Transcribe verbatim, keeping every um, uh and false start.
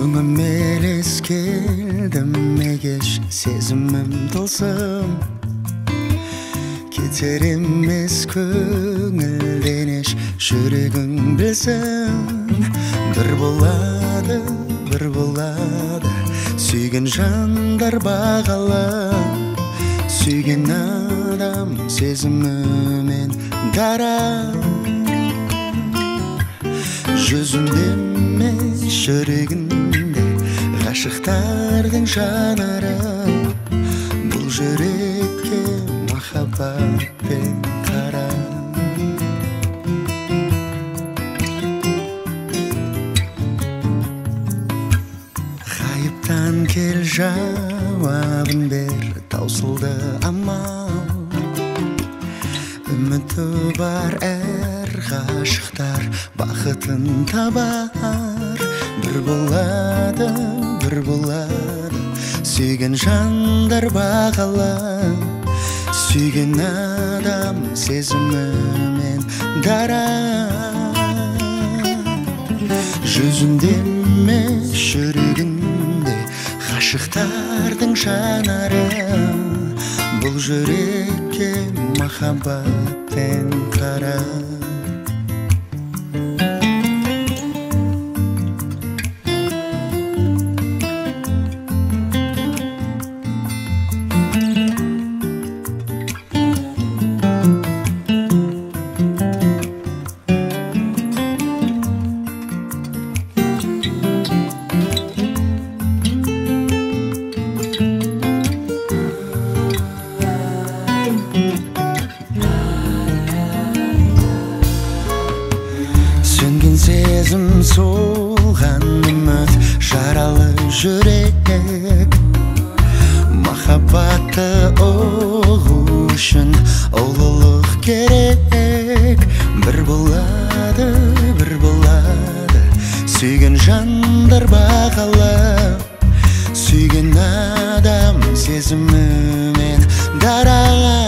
Өңім елес келдім мегеш сезімім тылсым. Кетер емес көңілден еш жүрегің білсін. Бір болады, бір болады, сүйген жандар бағалы. Сүйген адам сезімімен дара. Жүзінде емес жүрегінде ғашықтардың жанары. Бұл жүрекке махаббатпен қара. Ғайыптан кел жауабын бер, таусылды амал. Үміті бар әр ғашықтар бақытын табар. Бір болады, бір болады, сүйген жандар бағалы. Сүйген адам сезімімен дара. Жүзінде емес жүрегінде ғашықтардың жанары. Бұл жүрекке махаббатпен қара. Сөнген сезім солған үміт, жаралы жүрек. Махаббатты ұғу үшін ұлылық керек. Бір болады, бір болады, сүйген жандар бағалы. Сүйген адам сезімімен дара.